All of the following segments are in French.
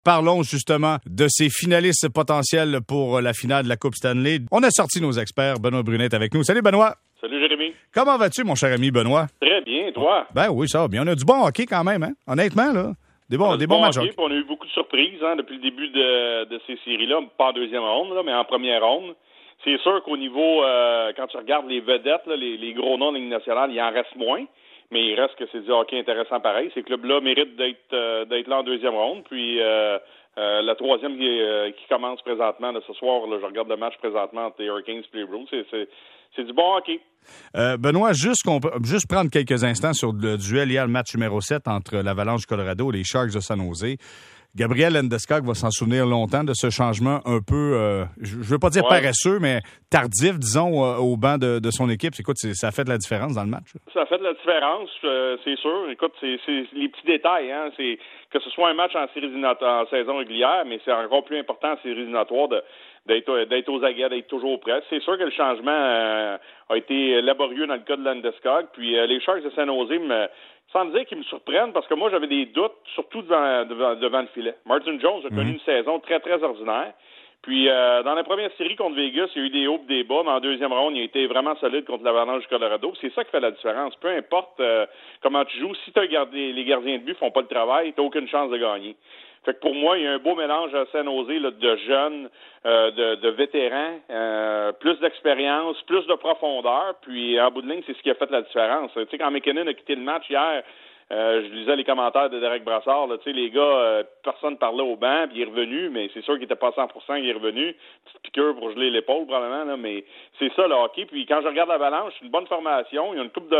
Parlons justement de ces finalistes potentiels pour la finale de la Coupe Stanley. On a sorti nos experts. Benoît Brunet est avec nous. Salut Benoît. Salut Jérémy. Comment vas-tu, mon cher ami Benoît? Très bien, toi? Ben oui, ça va bien. On a du bon hockey quand même, hein? Honnêtement, là. Des bons matchs. Hockey, on a eu beaucoup de surprises depuis le début de ces séries-là, pas en deuxième ronde, là, mais en première ronde. C'est sûr qu'au niveau, quand tu regardes les vedettes, là, les gros noms de la Ligue nationale, il en reste moins. Mais il reste que c'est du hockey intéressant pareil. Ces clubs-là méritent d'être là en deuxième ronde. Puis la troisième qui commence présentement, là, ce soir, là, je regarde le match présentement entre les Hurricanes et les Bruins. C'est du bon hockey. Benoît, juste prendre quelques instants sur le duel hier, le match numéro 7 entre l'Avalanche du Colorado et les Sharks de San Jose. Gabriel Landeskog va s'en souvenir longtemps de ce changement un peu, je veux pas dire paresseux, mais tardif, disons, au banc de son équipe. Écoute, ça a fait de la différence dans le match. Ça a fait de la différence, c'est sûr. Écoute, c'est les petits détails. Hein. C'est que ce soit un match en séries en saison régulière, mais c'est encore plus important en séries éliminatoires d'être aux aguets, d'être toujours prêt. C'est sûr que le changement a été laborieux dans le cas de Landeskog. Puis les Sharks de San Jose sans dire qu'ils me surprennent, parce que moi, j'avais des doutes, surtout devant le filet. Martin Jones a connu une saison très, très ordinaire. Puis, dans la première série contre Vegas, il y a eu des hauts et des bas, mais en deuxième ronde, il a été vraiment solide contre l'Avalanche du Colorado. C'est ça qui fait la différence. Peu importe comment tu joues, si les gardiens de but font pas le travail, t'as aucune chance de gagner. Fait que pour moi, il y a un beau mélange à San Jose là, de jeunes, de vétérans, plus d'expérience, plus de profondeur. Puis en bout de ligne, c'est ce qui a fait la différence. Tu sais, quand McKinnon a quitté le match hier, je lisais les commentaires de Derek Brassard. Là, tu sais, les gars, personne parlait au banc, puis il est revenu, mais c'est sûr qu'il était pas à 100%, il est revenu. Petite piqûre pour geler l'épaule probablement, là, mais c'est ça le hockey. Puis quand je regarde l'Avalanche, c'est une bonne formation. Il y a une couple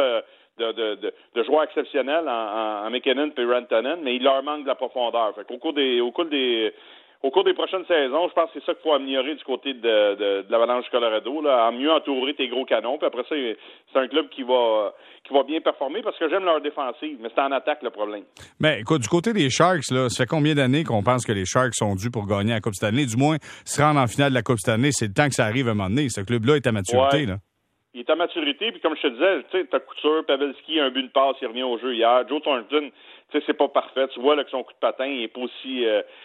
de joueurs exceptionnels en McKinnon et Rantanen, mais il leur manque de la profondeur. Fait qu'au cours des prochaines saisons, je pense que c'est ça qu'il faut améliorer du côté de l'Avalanche Colorado, là, à mieux entourer tes gros canons. Puis après ça, c'est un club qui va bien performer parce que j'aime leur défensive, mais c'est en attaque le problème. Mais écoute, du côté des Sharks, là, ça fait combien d'années qu'on pense que les Sharks sont dus pour gagner la Coupe Stanley? Du moins, se rendre en finale de la Coupe Stanley, c'est le temps que ça arrive à un moment donné. Ce club-là est à maturité, là. Il est à maturité, puis comme je te disais, tu sais, t'as Couture, Pavelski, un but de passe, il revient au jeu hier. Joe Thornton, tu sais, c'est pas parfait. Tu vois là, que son coup de patin, il est pas aussi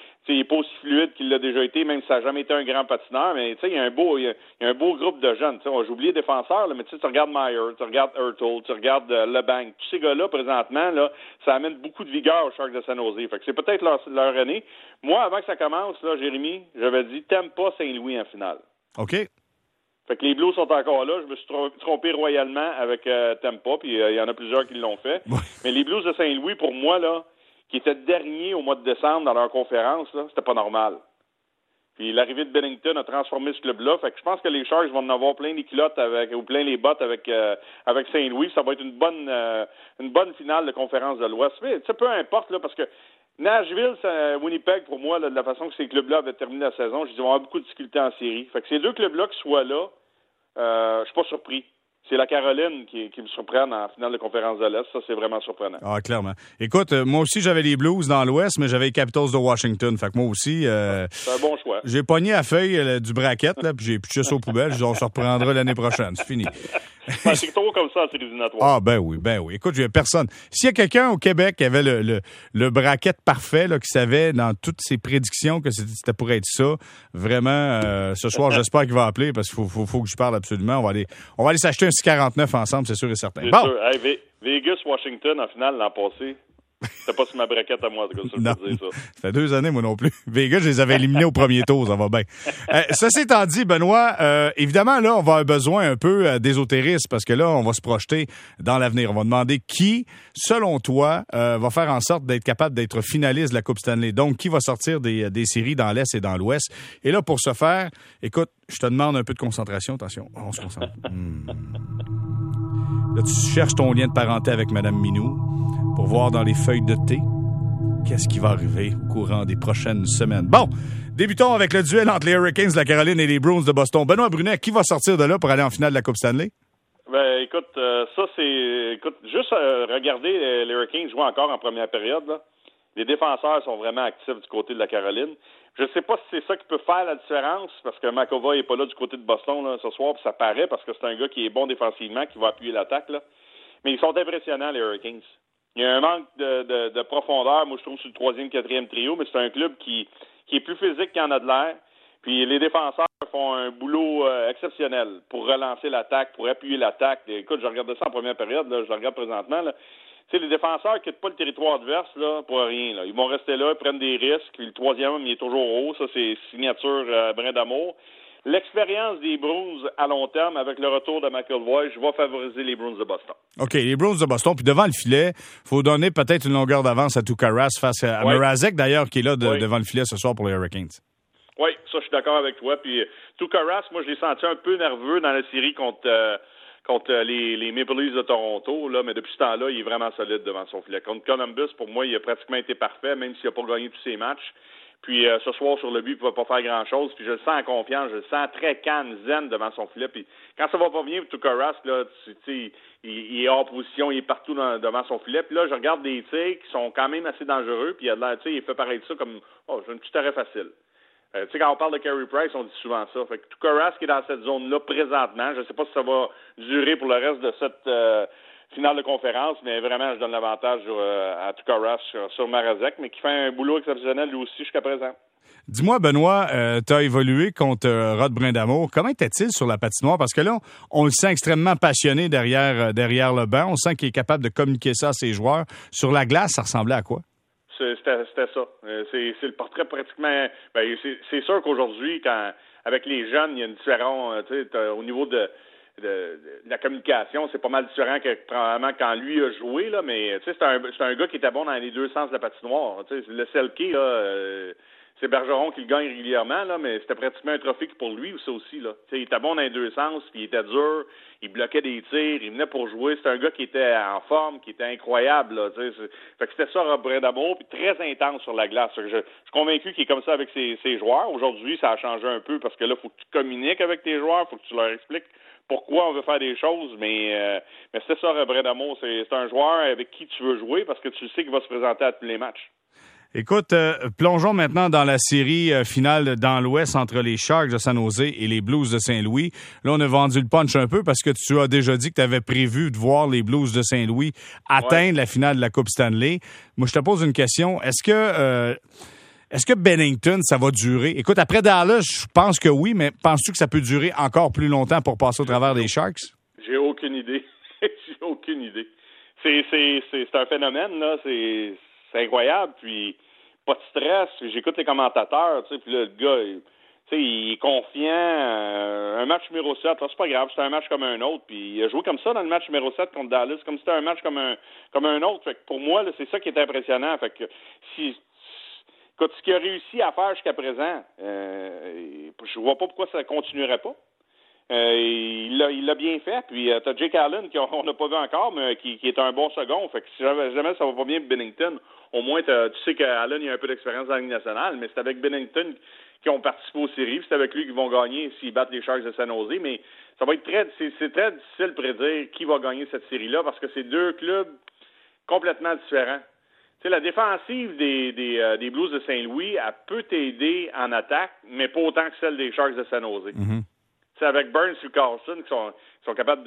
fluide qu'il l'a déjà été, même si ça n'a jamais été un grand patineur. Mais tu sais, il y a un beau groupe de jeunes. J'ai oublié les défenseurs, là, mais tu sais, tu regardes Meyer, tu regardes Hurtle, tu regardes LeBanc. Tous ces gars-là, présentement, là, ça amène beaucoup de vigueur aux Sharks de San Jose. Fait que c'est peut-être leur année. Moi, avant que ça commence, là, Jérémy, j'avais dit Tampa Saint-Louis en finale. OK. Fait que les Blues sont encore là. Je me suis trompé royalement avec Tampa, puis il y en a plusieurs qui l'ont fait. Ouais. Mais les Blues de Saint-Louis, pour moi, là, qui étaient derniers au mois de décembre dans leur conférence, là, c'était pas normal. Puis l'arrivée de Bennington a transformé ce club-là. Fait que je pense que les Sharks vont en avoir plein les culottes ou plein les bottes avec Saint-Louis. Ça va être une bonne finale de conférence de l'Ouest. Mais peu importe, là, parce que Nashville, Winnipeg, pour moi, là, de la façon que ces clubs-là avaient terminé la saison, je dis qu'ils vont avoir beaucoup de difficultés en série. Fait que ces deux clubs-là qui soient là, je suis pas surpris. C'est la Caroline qui me surprend en finale de conférence de l'Est. Ça, c'est vraiment surprenant. Ah, clairement. Écoute, moi aussi, j'avais les Blues dans l'Ouest, mais j'avais les Capitals de Washington. Fait que moi aussi... c'est un bon choix. J'ai pogné la feuille du bracket, là, puis j'ai pitché ça aux poubelles. Je dis, on se reprendra l'année prochaine. C'est fini. C'est trop comme ça en séries éliminatoires. Ah, ben oui. Écoute, il y a personne. S'il y a quelqu'un au Québec qui avait le bracket parfait, là, qui savait dans toutes ses prédictions que c'était pour être ça, vraiment, ce soir, j'espère qu'il va appeler parce qu'il faut que je parle absolument. On va aller s'acheter un 649 ensemble, c'est sûr et certain. C'est bon. sûr. Hey, Vegas-Washington, en finale, l'an passé, c'était pas sur ma braquette à moi, en tout cas, ça, je peux dire ça. Ça fait 2 années, moi non plus. Vegas, je les avais éliminés au premier tour, ça va bien. Ceci étant dit, Benoît, évidemment, là, on va avoir besoin un peu d'ésotérisme parce que là, on va se projeter dans l'avenir. On va demander qui, selon toi, va faire en sorte d'être capable d'être finaliste de la Coupe Stanley. Donc, qui va sortir des séries dans l'Est et dans l'Ouest. Et là, pour ce faire, écoute, je te demande un peu de concentration. Attention, on se concentre. Là, tu cherches ton lien de parenté avec Mme Minou pour voir dans les feuilles de thé qu'est-ce qui va arriver au courant des prochaines semaines. Bon, débutons avec le duel entre les Hurricanes de la Caroline et les Bruins de Boston. Benoît Brunet, qui va sortir de là pour aller en finale de la Coupe Stanley? Ben, écoute, juste regarder les Hurricanes jouer encore en première période, là. Les défenseurs sont vraiment actifs du côté de la Caroline. Je ne sais pas si c'est ça qui peut faire la différence, parce que McAvoy n'est pas là du côté de Boston là, ce soir, puis ça paraît, parce que c'est un gars qui est bon défensivement, qui va appuyer l'attaque, là. Mais ils sont impressionnants, les Hurricanes. il y a un manque de profondeur, moi je trouve, sur le troisième, quatrième trio, mais c'est un club qui est plus physique qu'il en a de l'air. Puis les défenseurs font un boulot exceptionnel pour relancer l'attaque, pour appuyer l'attaque. Écoute, je regardais ça en première période, là, je le regarde présentement, là. Tu sais, les défenseurs ne quittent pas le territoire adverse là, pour rien. Là. Ils vont rester là, ils prennent des risques. Puis le troisième homme, il est toujours haut. Ça, c'est signature Brin d'Amour. L'expérience des Bruins à long terme, avec le retour de McIlroy, je vais favoriser les Bruins de Boston. OK, les Bruins de Boston. Puis devant le filet, il faut donner peut-être une longueur d'avance à Tuukka Rask face à Mrazek, d'ailleurs, qui est là devant le filet ce soir pour les Hurricanes. Oui, ça, je suis d'accord avec toi. Puis Tuukka Rask, moi, je l'ai senti un peu nerveux dans la série contre les Maple Leafs de Toronto, là, mais depuis ce temps-là, il est vraiment solide devant son filet. Contre Columbus, pour moi, il a pratiquement été parfait, même s'il n'a pas gagné tous ses matchs. Puis ce soir, sur le but, il ne va pas faire grand-chose. Puis je le sens en confiance, je le sens très calme, zen devant son filet. Puis quand ça va pas bien pour Tuukka Rask, là, il est hors position, il est partout devant son filet. Puis là, je regarde des tirs qui sont quand même assez dangereux. Puis il a de l'air, il fait pareil de ça comme j'ai un petit arrêt facile. Quand on parle de Carey Price, on dit souvent ça. Fait que Tuukka Rask est dans cette zone-là présentement. Je ne sais pas si ça va durer pour le reste de cette finale de conférence, mais vraiment, je donne l'avantage à Tuukka Rask sur Mrazek, mais qui fait un boulot exceptionnel lui aussi jusqu'à présent. Dis-moi, Benoît, tu as évolué contre Rod Brindamour. Comment était-il sur la patinoire? Parce que là, on le sent extrêmement passionné derrière le banc. On sent qu'il est capable de communiquer ça à ses joueurs. Sur la glace, ça ressemblait à quoi? C'était ça. C'est le portrait pratiquement. C'est sûr qu'aujourd'hui, avec les jeunes, il y a une différence. Au niveau de la communication, c'est pas mal différent que probablement quand lui a joué, là, mais c'est un gars qui était bon dans les deux sens de la patinoire. Le Selke, là, c'est Bergeron qui le gagne régulièrement, là, mais c'était pratiquement un trophée pour lui, ça aussi. Là. Il était bon dans les deux sens, puis il était dur, il bloquait des tirs, il venait pour jouer. C'était un gars qui était en forme, qui était incroyable. Là, fait que c'était ça, Rod Brindamour, puis très intense sur la glace. Je suis convaincu qu'il est comme ça avec ses joueurs. Aujourd'hui, ça a changé un peu parce que là, il faut que tu communiques avec tes joueurs, il faut que tu leur expliques pourquoi on veut faire des choses, mais c'est ça, Rod Brindamour. C'est un joueur avec qui tu veux jouer parce que tu sais qu'il va se présenter à tous les matchs. Écoute, plongeons maintenant dans la série finale dans l'Ouest entre les Sharks de San Jose et les Blues de Saint-Louis. Là, on a vendu le punch un peu parce que tu as déjà dit que tu avais prévu de voir les Blues de Saint-Louis atteindre la finale de la Coupe Stanley. Moi, je te pose une question. Est-ce que Bennington, ça va durer? Écoute, après Dallas, je pense que oui, mais penses-tu que ça peut durer encore plus longtemps pour passer au travers des Sharks? J'ai aucune idée. J'ai aucune idée. C'est un phénomène, là. C'est incroyable, puis pas de stress. J'écoute les commentateurs, tu sais, puis là, le gars, il est confiant. Un match numéro 7, là, c'est pas grave, c'est un match comme un autre. Puis il a joué comme ça dans le match numéro 7 contre Dallas, comme si c'était un match comme un autre. Fait que pour moi, là, c'est ça qui est impressionnant. Fait que écoute, ce qu'il a réussi à faire jusqu'à présent, je vois pas pourquoi ça continuerait pas. Il l'a bien fait. Puis t'as Jake Allen qu'on n'a pas vu encore, mais qui est un bon second. Fait que si jamais ça va pas bien pour Bennington, au moins tu sais qu'Allen il a un peu d'expérience dans la Ligue nationale, mais c'est avec Bennington qui ont participé aux séries, puis c'est avec lui qu'ils vont gagner s'ils battent les Sharks de San Jose. Mais ça va être c'est très difficile de prédire qui va gagner cette série-là parce que c'est deux clubs complètement différents. Tu sais, la défensive des Blues de Saint-Louis, elle peut t'aider en attaque, mais pas autant que celle des Sharks de San Jose. Mm-hmm. C'est avec Burns et Carlson qui sont capables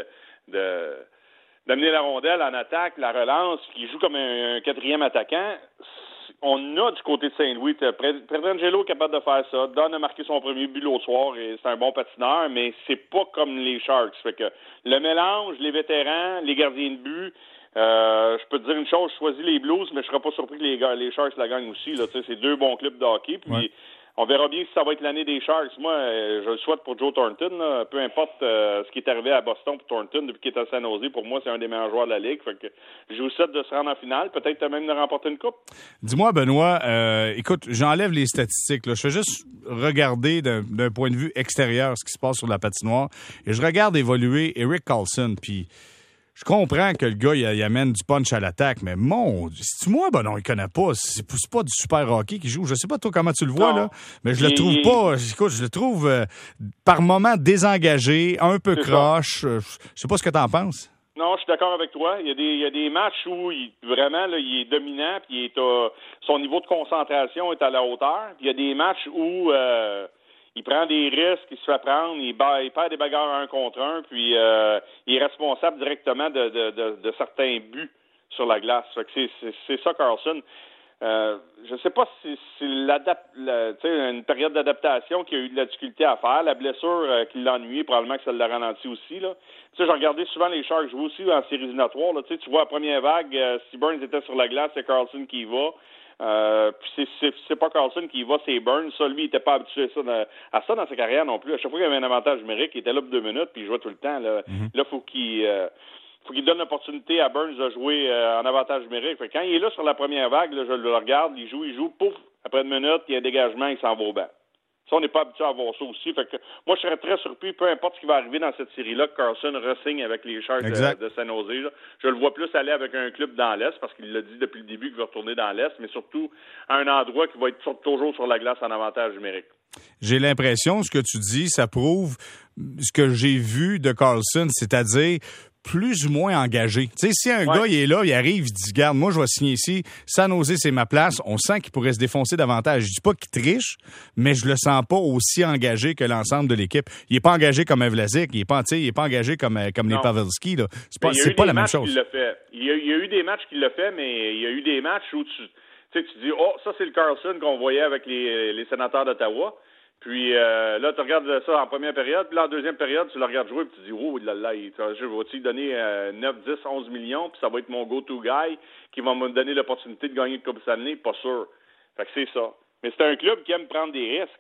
d'amener la rondelle en attaque, la relance, qui joue comme un quatrième attaquant. On a du côté de Saint-Louis, Pietrangelo est capable de faire ça. Don a marqué son premier but l'autre soir et c'est un bon patineur, mais c'est pas comme les Sharks. Fait que le mélange, les vétérans, les gardiens de but, je peux te dire une chose, je choisis les Blues, mais je serais pas surpris que les Sharks la gagnent aussi. Là, c'est deux bons clubs de hockey. Puis on verra bien si ça va être l'année des Sharks. Moi, je le souhaite pour Joe Thornton. Là. Peu importe ce qui est arrivé à Boston pour Thornton depuis qu'il est à San Jose, pour moi, c'est un des meilleurs joueurs de la Ligue. Fait que je vous souhaite de se rendre en finale, peut-être même de remporter une coupe. Dis-moi, Benoît, écoute, j'enlève les statistiques. Là. Je fais juste regarder d'un point de vue extérieur ce qui se passe sur la patinoire. Et je regarde évoluer Erik Karlsson, puis je comprends que le gars, il amène du punch à l'attaque, mais mon Dieu, c'est moi, ben non, il connaît pas. C'est pas du super hockey qui joue. Je sais pas toi comment tu le vois, là, mais je le trouve pas. Écoute, je le trouve par moments désengagé, un peu croche. Je sais pas ce que t'en penses. Non, je suis d'accord avec toi. Il y a des matchs où vraiment là, il est dominant, puis son niveau de concentration est à la hauteur. Puis il y a des matchs où il prend des risques, il se fait prendre, il perd des bagarres un contre un, puis il est responsable directement de certains buts. sur la glace. Fait que c'est ça, Karlsson. Je ne sais pas si c'est une période d'adaptation qui a eu de la difficulté à faire. La blessure qui l'a ennuyé, probablement que ça l'a ralenti aussi. Là. J'ai regardé souvent les Sharks jouer aussi en séries éliminatoires. Là. Tu vois, la première vague, si Burns était sur la glace, c'est Karlsson qui y va. Puis c'est pas Karlsson qui y va, c'est Burns. Ça, lui, il n'était pas habitué à ça dans sa carrière non plus. À chaque fois qu'il y avait un avantage numérique, il était là pour 2 minutes, puis il jouait tout le temps. Là, Là faut qu'il donne l'opportunité à Burns de jouer en avantage numérique. Fait que quand il est là sur la première vague, là, je le regarde, il joue, pouf, après 1 minute, il y a un dégagement, il s'en va au banc. Ça, on n'est pas habitué à voir ça aussi. Fait que moi, je serais très surpris, peu importe ce qui va arriver dans cette série-là, que Karlsson re-signe avec les Sharks de San Jose. Là. Je le vois plus aller avec un club dans l'Est, parce qu'il l'a dit depuis le début qu'il va retourner dans l'Est, mais surtout à un endroit qui va être toujours sur la glace en avantage numérique. J'ai l'impression, ce que tu dis, ça prouve ce que j'ai vu de Karlsson, c'est-à-dire plus ou moins engagé. Tu sais, si un gars, il est là, il arrive, il dit, regarde, moi, je vais signer ici, San Jose, c'est ma place, on sent qu'il pourrait se défoncer davantage. Je dis pas qu'il triche, mais je le sens pas aussi engagé que l'ensemble de l'équipe. Il est pas engagé comme un Vlasic, il est pas engagé comme les Pavelski, là. C'est pas la même chose. Il y a eu des matchs qu'il l'a fait, mais il y a eu des matchs où tu dis, ça, c'est le Karlsson qu'on voyait avec les sénateurs d'Ottawa. Puis là, tu regardes ça en première période, puis là, en deuxième période, tu le regardes jouer, puis tu dis, oh là là, je vais-tu donner 9, 10, 11 millions, puis ça va être mon go-to guy qui va me donner l'opportunité de gagner le Coupe Stanley? Pas sûr. Fait que c'est ça. Mais c'est un club qui aime prendre des risques,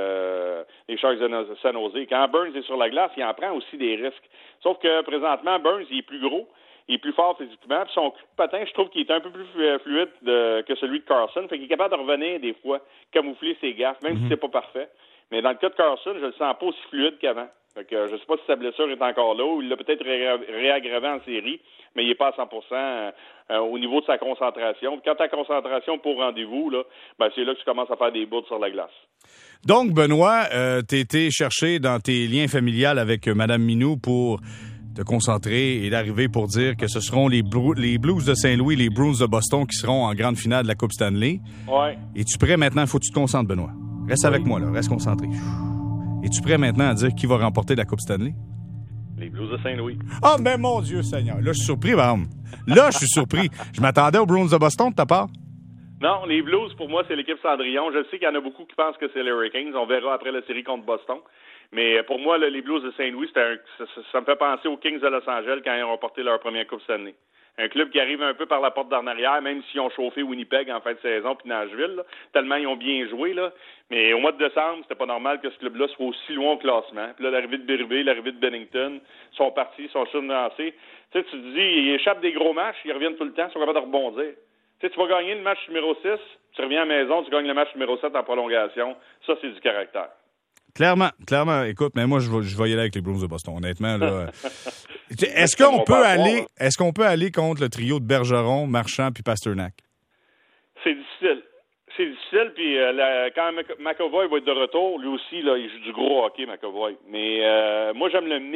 les Sharks de San Jose. Quand Burns est sur la glace, il en prend aussi des risques. Sauf que présentement, Burns, il est plus gros, il est plus fort physiquement, puis son coup de patin, je trouve qu'il est un peu plus fluide que celui de Karlsson. Fait qu'il est capable de revenir des fois, camoufler ses gaffes, même si c'est pas parfait. Mais dans le cas de Karlsson, je le sens pas aussi fluide qu'avant. Fait que je sais pas si sa blessure est encore là ou il l'a peut-être réaggravé en série, mais il est pas à 100% au niveau de sa concentration. Puis quand ta concentration pour rendez-vous, là, c'est là que tu commences à faire des bouts sur la glace. Donc, Benoît, t'as été chercher dans tes liens familiales avec Mme Minou pour te concentrer et d'arriver pour dire que ce seront les Blues de Saint-Louis, les Bruins de Boston qui seront en grande finale de la Coupe Stanley. Ouais. Es-tu prêt maintenant? Il faut que tu te concentres, Benoît. Reste avec moi, là. Reste concentré. Es-tu prêt maintenant à dire qui va remporter la Coupe Stanley? Les Blues de Saint-Louis. Ah, mais mon Dieu Seigneur. Là, je suis surpris, madame. Là, je suis surpris. Je m'attendais aux Bruins de Boston de ta part. Non, les Blues, pour moi, c'est l'équipe Cendrillon. Je sais qu'il y en a beaucoup qui pensent que c'est les Hurricanes. On verra après la série contre Boston. Mais pour moi, les Blues de Saint-Louis, ça me fait penser aux Kings de Los Angeles quand ils ont remporté leur première Coupe Stanley. Un club qui arrive un peu par la porte d'en arrière, même s'ils ont chauffé Winnipeg en fin de saison puis Nashville, là, tellement ils ont bien joué. Là. Mais au mois de décembre, c'était pas normal que ce club-là soit aussi loin au classement. Puis là, l'arrivée de Berube, l'arrivée de Bennington, sont partis, sont surlancés. Tu te dis, ils échappent des gros matchs, ils reviennent tout le temps, ils sont capables de rebondir. Tu vas gagner le match numéro 6, tu reviens à la maison, tu gagnes le match numéro 7 en prolongation. Ça, c'est du caractère. Clairement. Écoute, mais moi, je vais y aller avec les Bruins de Boston, honnêtement. Là. Est-ce qu'on peut aller contre le trio de Bergeron, Marchand puis Pasternak? C'est difficile, puis quand McAvoy va être de retour, lui aussi, là, il joue du gros hockey, McAvoy. Mais moi, j'aime le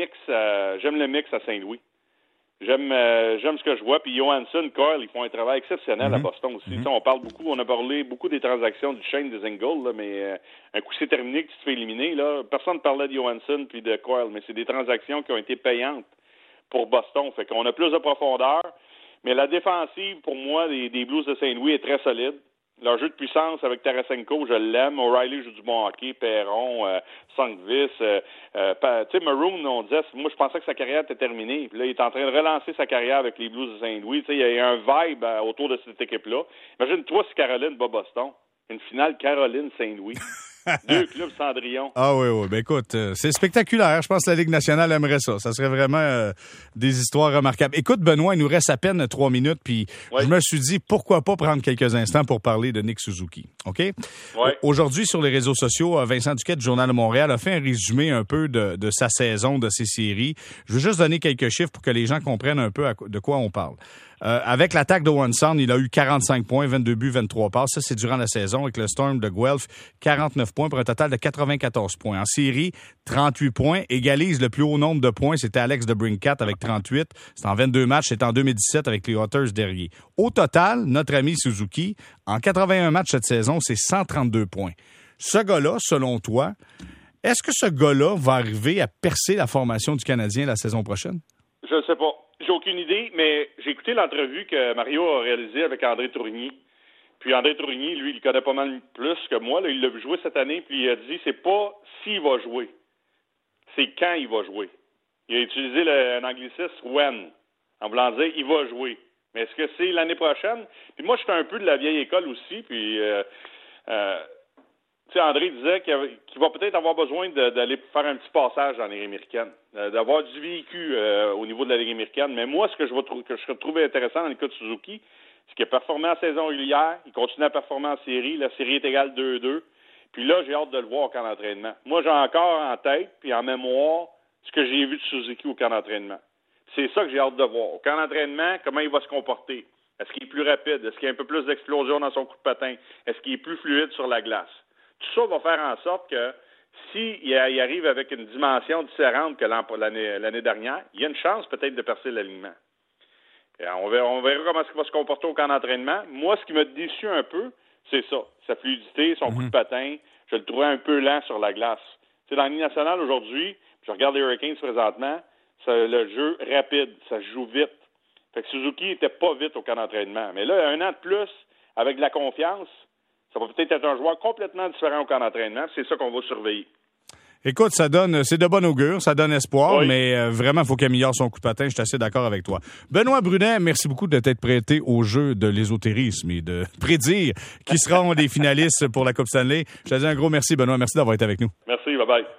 mix à Saint-Louis. J'aime ce que je vois. Puis Johansson, Coyle, ils font un travail exceptionnel à Boston aussi. On a parlé beaucoup des transactions du Shane des Engel, là, mais un coup c'est terminé que tu te fais éliminer. Là, personne ne parlait de Johansson puis de Coyle, mais c'est des transactions qui ont été payantes pour Boston. Fait qu'on a plus de profondeur. Mais la défensive, pour moi, des Blues de Saint-Louis est très solide. Leur jeu de puissance avec Tarasenko, je l'aime. O'Reilly joue du bon hockey. Perron, Sankvis. Tu sais, Maroon, on disait, moi, je pensais que sa carrière était terminée. Puis là, il est en train de relancer sa carrière avec les Blues de Saint-Louis. Tu sais, il y a un vibe autour de cette équipe-là. Imagine-toi si Caroline bat Boston. Une finale Caroline-Saint-Louis. 2 clubs Cendrillon. Ah oui. Ben écoute, c'est spectaculaire. Je pense que la Ligue nationale aimerait ça. Ça serait vraiment des histoires remarquables. Écoute, Benoît, il nous reste à peine 3 minutes, puis je me suis dit, pourquoi pas prendre quelques instants pour parler de Nick Suzuki, OK? Aujourd'hui, sur les réseaux sociaux, Vincent Duquette du Journal de Montréal a fait un résumé un peu de sa saison, de ses séries. Je veux juste donner quelques chiffres pour que les gens comprennent un peu de quoi on parle. Avec l'attaque de Johansson, il a eu 45 points, 22 buts, 23 passes. Ça, c'est durant la saison. Avec le Storm de Guelph, 49 points pour un total de 94 points. En série, 38 points. Égalise le plus haut nombre de points. C'était Alex DeBrincat avec 38. C'est en 22 matchs. C'est en 2017 avec les Otters derrière. Au total, notre ami Suzuki, en 81 matchs cette saison, c'est 132 points. Ce gars-là, selon toi, est-ce que ce gars-là va arriver à percer la formation du Canadien la saison prochaine? Je ne sais pas. J'ai aucune idée, mais j'ai écouté l'entrevue que Mario a réalisée avec André Tourigny. Puis André Tourigny, lui, il connaît pas mal plus que moi. Là, il l'a vu jouer cette année, puis il a dit c'est pas s'il va jouer, c'est quand il va jouer. Il a utilisé un anglicisme when, en voulant dire il va jouer. Mais est-ce que c'est l'année prochaine? Puis moi, je suis un peu de la vieille école aussi, puis tu sais, André disait qu'il va peut-être avoir besoin d'aller faire un petit passage dans la Ligue américaine, d'avoir du vécu au niveau de la Ligue américaine. Mais moi, ce que je trouvais intéressant dans le cas de Suzuki, c'est qu'il a performé en saison régulière, il continue à performer en série, la série est égale 2-2. Puis là, j'ai hâte de le voir au camp d'entraînement. Moi, j'ai encore en tête, puis en mémoire, ce que j'ai vu de Suzuki au camp d'entraînement. C'est ça que j'ai hâte de voir. Au camp d'entraînement, comment il va se comporter? Est-ce qu'il est plus rapide? Est-ce qu'il y a un peu plus d'explosion dans son coup de patin? Est-ce qu'il est plus fluide sur la glace? Tout ça va faire en sorte que s'il arrive avec une dimension différente que l'année dernière, il y a une chance peut-être de percer l'alignement. On verra comment il va se comporter au camp d'entraînement. Moi, ce qui m'a déçu un peu, c'est ça. Sa fluidité, son coup de patin, je le trouvais un peu lent sur la glace. Tu sais, dans la Ligue nationale aujourd'hui, je regarde les Hurricanes présentement, le jeu rapide, ça joue vite. Fait que Suzuki était pas vite au camp d'entraînement. Mais là, un an de plus, avec de la confiance, ça va peut-être être un joueur complètement différent au camp d'entraînement. C'est ça qu'on va surveiller. Écoute, c'est de bonne augure, ça donne espoir, oui. Mais vraiment, il faut qu'il améliore son coup de patin. Je suis assez d'accord avec toi. Benoît Brunet, merci beaucoup de t'être prêté au jeu de l'ésotérisme et de prédire qui seront les finalistes pour la Coupe Stanley. Je te dis un gros merci, Benoît. Merci d'avoir été avec nous. Merci, bye-bye.